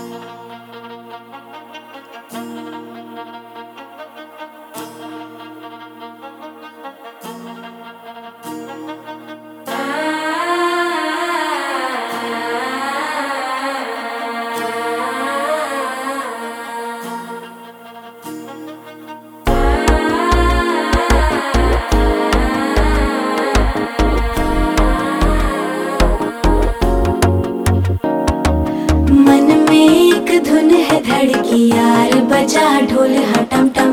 धड़की यार बजा ढोल हटम टम,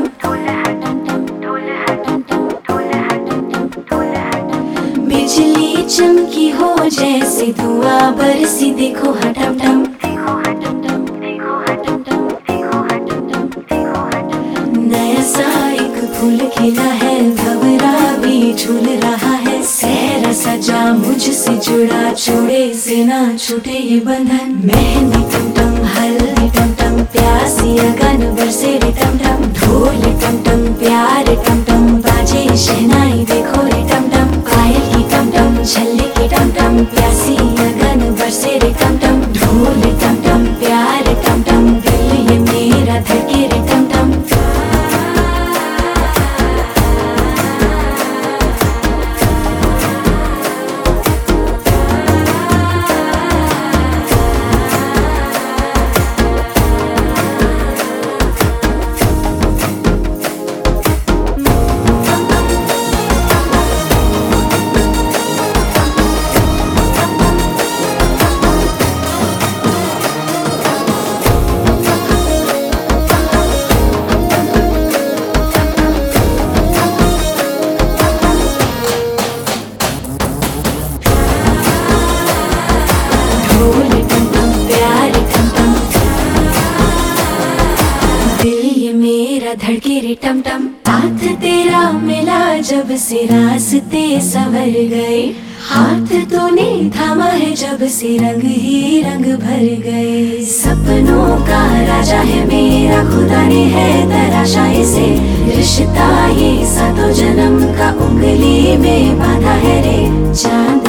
बिजली चमकी हो जैसे धुआं बरसी देखो हटम टम। नया सा एक फूल खिला है, भंवरा भी झूल रहा है, सहरा सजा मुझसे जुड़ा, छोड़े से ना छूटे ये बंधन। मेहंदी टम टम हल्दी टम टम, प्यासी अगन बरसे रे टम टम, ढोल टम टम प्यार टम टम, बाजे शहनाई देखो रे टम टम, पायल की टम टम छल्ले की टम टम, प्यासी अगन बरसे रे टम टम, ढोल टम टम प्यार टम टम, दिल ये मेरा धड़के रे टम टम। धड़के रे टम टम, हाथ तेरा मिला जब से रास्ते संवर गए, हाथ तूने थामा है जब से रंग ही रंग भर गए। सपनों का राजा है मेरा खुदा ने है तराशा इसे, रिश्ता ये सातों जन्म का उंगली में बांधा है रे। चांद